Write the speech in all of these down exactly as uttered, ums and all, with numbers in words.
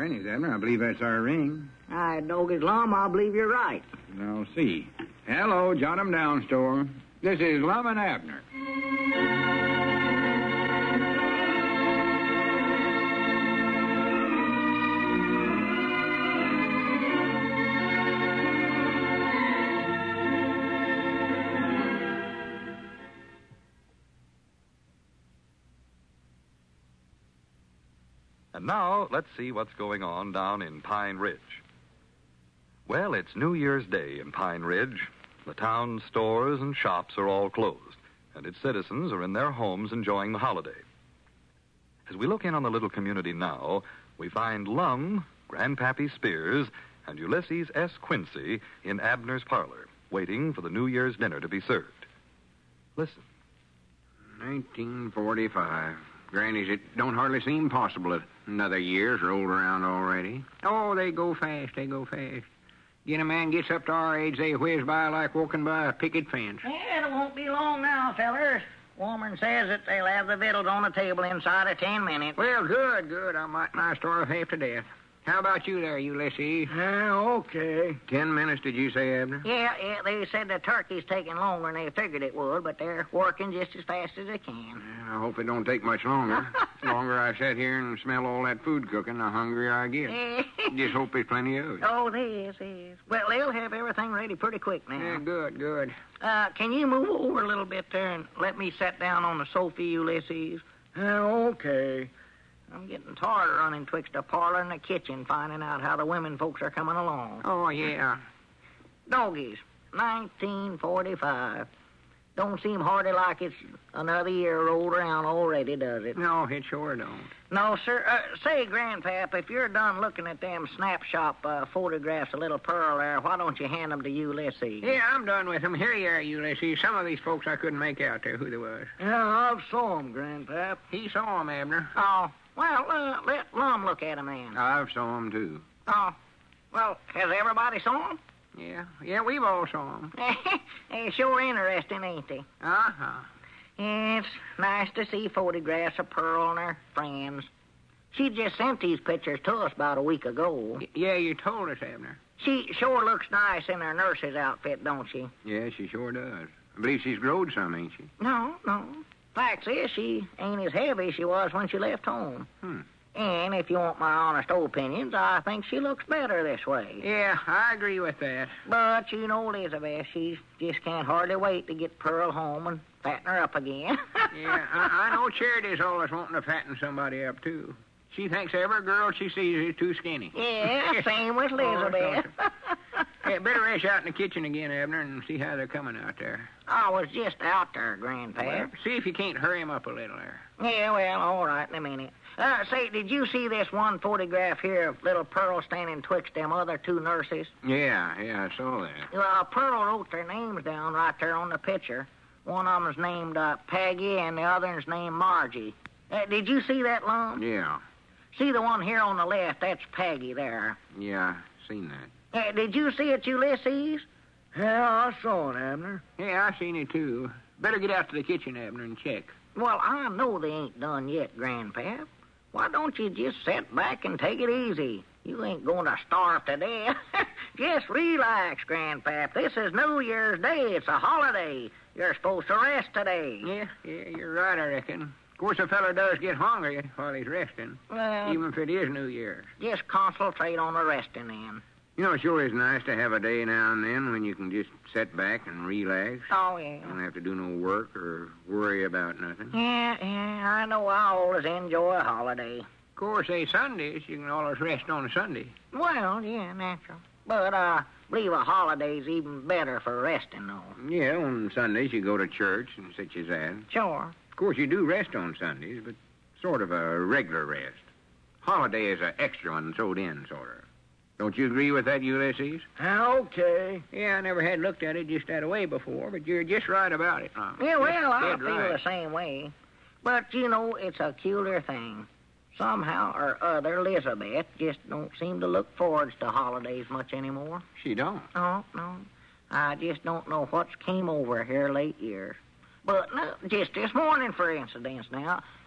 Granny's, Abner. I believe that's our ring. I dog Islam, I believe you're right. I'll see. Hello, jot 'em down, store. This is Lum and Abner. And now, let's see what's going on down in Pine Ridge. Well, it's New Year's Day in Pine Ridge. The town's stores and shops are all closed, and its citizens are in their homes enjoying the holiday. As we look in on the little community now, we find Lum, Grandpappy Spears, and Ulysses S. Quincy in Abner's parlor, waiting for the New Year's dinner to be served. Listen. nineteen forty-five. Grannies, it don't hardly seem possible that another year's rolled around already. Oh, they go fast, they go fast. When a man gets up to our age, they whiz by like walking by a picket fence. Yeah, it won't be long now, fellers. Woman says that they'll have the victuals on the table inside of ten minutes. Well, good, good. I might nigh starve half to death. How about you there, Ulysses? Yeah, okay. Ten minutes, did you say, Abner? Yeah, yeah, they said the turkey's taking longer than they figured it would, but they're working just as fast as they can. I hope it don't take much longer. The longer I sit here and smell all that food cooking, the hungrier I get. Just hope there's plenty of it. Oh, there is, there is. Well, they'll have everything ready pretty quick now. Yeah, good, good. Uh, can you move over a little bit there and let me sit down on the sofa, Ulysses? Yeah, okay. I'm getting tired of running twixt the parlor and the kitchen, finding out how the women folks are coming along. Oh, yeah. Doggies, nineteen forty-five. Don't seem hardly like it's another year rolled around already, does it? No, it sure don't. No, sir. Uh, say, Grandpap, if you're done looking at them snapshot uh, photographs of little Pearl there, why don't you hand them to Ulysses? Yeah, I'm done with them. Here you are, Ulysses. Some of these folks I couldn't make out there who they was. Yeah, I've saw them, Grandpap. He saw them, Abner. Oh, well, uh, let Lum look at them then. I've saw them, too. Oh, well, has everybody saw them? Yeah, yeah, we've all saw them. They're sure interesting, ain't they? Uh-huh. Yeah, it's nice to see photographs of Pearl and her friends. She just sent these pictures to us about a week ago. Y- yeah, you told us, Abner. She sure looks nice in her nurse's outfit, don't she? Yeah, she sure does. I believe she's growed some, ain't she? No, no. Fact is, she ain't as heavy as she was when she left home. Hmm. And if you want my honest opinions, I think she looks better this way. Yeah, I agree with that. But you know Elizabeth, she just can't hardly wait to get Pearl home and fatten her up again. Yeah, I, I know Charity's always wanting to fatten somebody up, too. She thinks every girl she sees is too skinny. Yeah, same with Elizabeth. Hey, better rush out in the kitchen again, Abner, and see how they're coming out there. I was just out there, Grandpa. Well, see if you can't hurry 'em up a little there. Yeah, well, all right, in a minute. Uh, say, did you see this one photograph here of little Pearl standing twixt them other two nurses? Yeah, yeah, I saw that. Well, Pearl wrote their names down right there on the picture. One of them's named uh, Peggy, and the other's named Margie. Uh, did you see that, Lum? Yeah. See the one here on the left? That's Peggy there. Yeah, seen that. Uh, did you see it, Ulysses? Yeah, I saw it, Abner. Yeah, I seen it, too. Better get out to the kitchen, Abner, and check. Well, I know they ain't done yet, Grandpap. Why don't you just sit back and take it easy? You ain't going to starve to death. Just relax, Grandpap. This is New Year's Day. It's a holiday. You're supposed to rest today. Yeah, yeah, you're right, I reckon. Of course, a feller does get hungry while he's resting, Well, even if it is New Year's. just concentrate on the resting then. You know, it sure is nice to have a day now and then when you can just sit back and relax. Oh, You yeah. don't have to do no work or worry about nothing. Yeah, yeah, I know I always enjoy a holiday. Of course, say Sundays, you can always rest on a Sunday. Well, yeah, natural. But I believe a holiday's even better for resting, though. Yeah, on Sundays you go to church and such as that. Sure. Of course, you do rest on Sundays, but sort of a regular rest. Holiday is an extra one thrown in, sort of. Don't you agree with that, Ulysses? Okay. Yeah, I never had looked at it just that way before, but you're just right about it. Huh? Yeah, well, I Dead feel right. the same way. But, you know, it's a peculiar thing. Somehow or other, Elizabeth just don't seem to look forward to holidays much anymore. She don't. No, no. I just don't know what's came over here late years. But no, just this morning, for instance, now,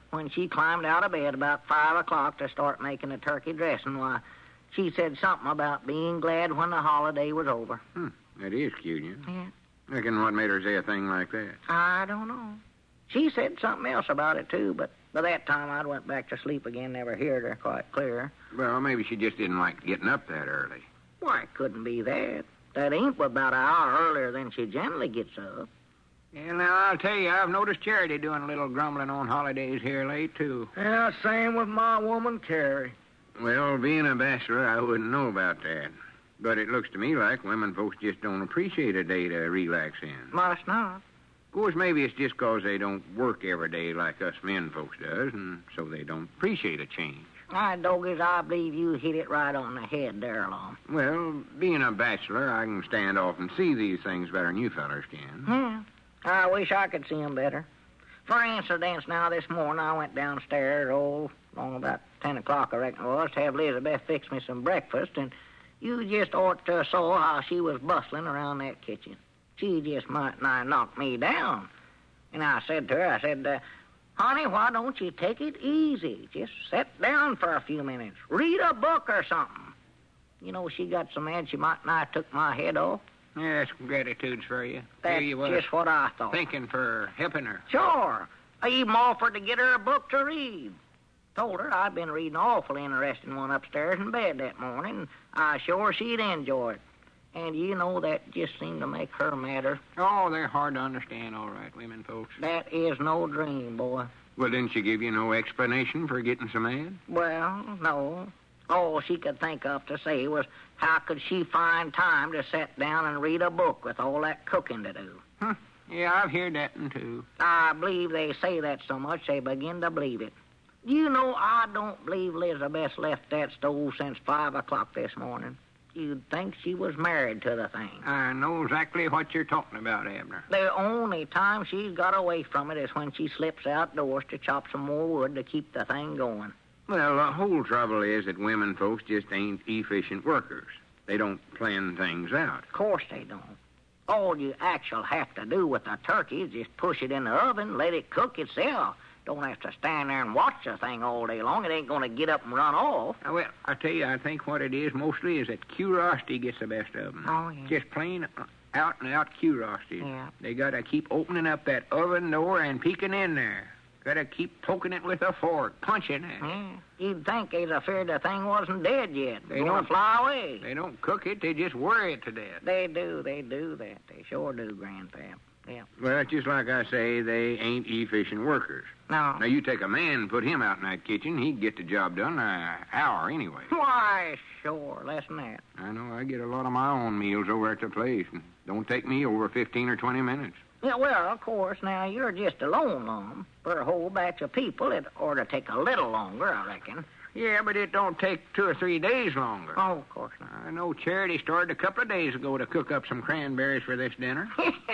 when she climbed out of bed about five o'clock to start making the turkey dressing, why, she said something about being glad when the holiday was over. Hmm, that is cute, you. Yeah. Reckon what made her say a thing like that? I don't know. She said something else about it, too, but by that time I went back to sleep again, never heard her quite clear. Well, maybe she just didn't like getting up that early. Why, it couldn't be that. That ain't but about an hour earlier than she generally gets up. Yeah, now, I'll tell you, I've noticed Charity doing a little grumbling on holidays here late, too. Yeah, same with my woman, Carrie. Well, being a bachelor, I wouldn't know about that. But it looks to me like women folks just don't appreciate a day to relax in. Must not. Of course, maybe it's just 'cause they don't work every day like us men folks does, and so they don't appreciate a change. I doggies, I believe you hit it right on the head there, Lom. Well, being a bachelor, I can stand off and see these things better than you fellers can. Yeah. I wish I could see 'em better. For instance, now this morning I went downstairs, oh, long about ten o'clock, I reckon it was, to have Elizabeth fix me some breakfast, and you just ought to saw how she was bustling around that kitchen. She just might nigh knock me down. And I said to her, I said, uh, honey, why don't you take it easy? Just sit down for a few minutes. Read a book or something. You know, she got so mad she might nigh took my head off. Yes, gratitudes for you. That's Here you was, just what I thought. thinking for helping her. Sure. I even offered to get her a book to read. Told her I'd been reading an awful interesting one upstairs in bed that morning. I sure she'd enjoy it. And you know, that just seemed to make her madder. Oh, they're hard to understand, all right, women folks. That is no dream, boy. Well, didn't she give you no explanation for getting so mad? Well, no. All she could think of to say was, how could she find time to sit down and read a book with all that cooking to do? Huh. Yeah, I've heard that one, too. I believe they say that so much they begin to believe it. You know, I don't believe Elizabeth left that stove since five o'clock this morning. You'd think she was married to the thing. I know exactly what you're talking about, Abner. The only time she's got away from it is when she slips outdoors to chop some more wood to keep the thing going. Well, the whole trouble is that women folks just ain't efficient workers. They don't plan things out. Of course they don't. All you actually have to do with a turkey is just push it in the oven, let it cook itself. Don't have to stand there and watch the thing all day long. It ain't going to get up and run off. Uh, Well, I tell you, I think what it is mostly is that curiosity gets the best of them. Oh, yeah. Just plain out and out curiosity. Yeah. They got to keep opening up that oven door and peeking in there. Got to keep poking it with a fork, punching it. Yeah. You'd think they's afraid the thing wasn't dead yet. They Gonna don't- fly away. They don't cook it, they just worry it to death. They do, they do that. They sure do, Grandpap. Yeah. Well, it's just like I say, they ain't efficient workers. No. Now, you take a man and put him out in that kitchen, he'd get the job done in an hour anyway. Why, sure, less than that. I know I get a lot of my own meals over at the place. And don't take me over fifteen or twenty minutes. Yeah, well, of course, now you're just alone, Lum. For a whole batch of people, it ought to take a little longer, I reckon. Yeah, but it don't take two or three days longer. Oh, of course not. I know Charity started a couple of days ago to cook up some cranberries for this dinner.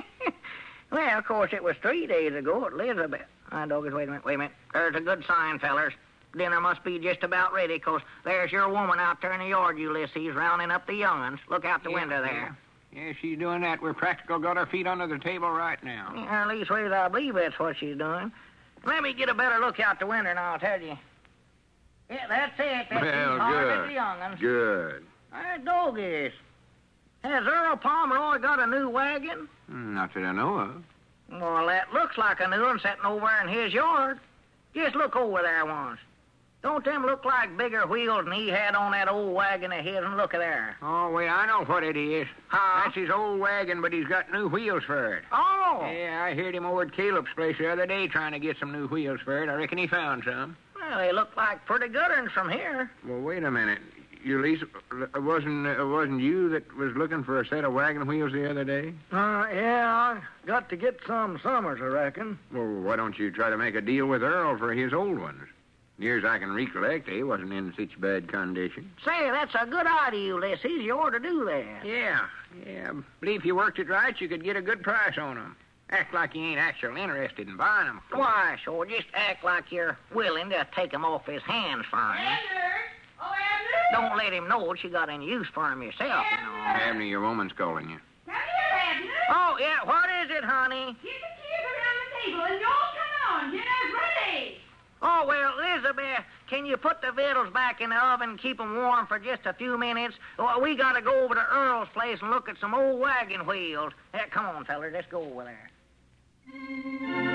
Well, of course, it was three days ago at Elizabeth. I doggies, wait a minute, wait a minute. There's a good sign, fellers. Dinner must be just about ready, 'cause there's your woman out there in the yard, Ulysses, rounding up the young'uns. Look out the Yeah, window there. Yeah. yeah, she's doing that. We're practical got our feet under the table right now. Yeah, at least ways I believe that's what she's doing. Let me get a better look out the window, and I'll tell you. Yeah, that's it. That's Well, she's hollering at good. the young'uns. Good. Hey, doggies. Has Earl Pomeroy got a new wagon? Hmm, Not that I know of. Well, that looks like a new one sitting over there in his yard. Just look over there once. Don't them look like bigger wheels than he had on that old wagon of his? And look at there. Oh, wait, I know what it is. Huh? That's his old wagon, but he's got new wheels for it. Oh. Yeah, I heard him over at Caleb's place the other day trying to get some new wheels for it. I reckon he found some. Well, they look like pretty good ones from here. Well, wait a minute. Ulysses, it wasn't, it wasn't you that was looking for a set of wagon wheels the other day? Uh, yeah, I got to get some summers, I reckon. Well, why don't you try to make a deal with Earl for his old ones? Near as I can recollect, they wasn't in such bad condition. Say, that's a good idea, Ulysses. You ought to do that. Yeah, yeah. But if you worked it right, you could get a good price on them. Act like you ain't actually interested in buying them. Why, sure, just act like you're willing to take 'em off his hands for him. Abner! Oh, Abner! Don't let him know what you got any use for him yourself, you know. Abner, your woman's calling you. Come here, Abner! Oh, yeah, what is it, honey? Get the kids around the table and y'all come on. Dinner's ready. Oh, Abner, can you put the victuals back in the oven and keep 'em warm for just a few minutes? Well, we got to go over to Earl's place and look at some old wagon wheels. Eh, come on, fellers, let's go over there.